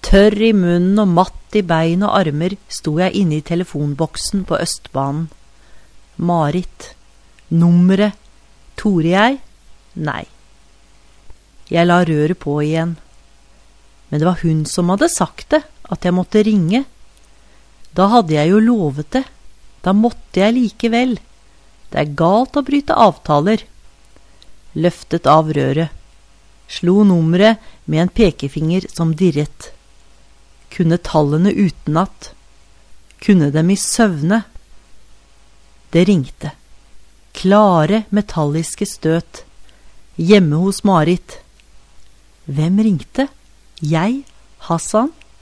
Tørr i munnen og matt i bein og armer sto jeg inne i telefonboksen på Østbanen. Marit. Nummeret. Torde jeg? Nei. Jeg la røret på igjen. Men det var hun som hadde sagt det, at jeg måtte ringe. Da hadde jeg jo lovet det. Da måtte jeg likevel. Det er galt å bryte avtaler. Løftet av røret. Slo nummeret med en pekefinger som dirret. Kunne tallene utenat. Kunne dem i søvne. Det ringte. Klare, metalliske støt. Hjemme hos Marit. Hvem ringte? Jeg? Hassan?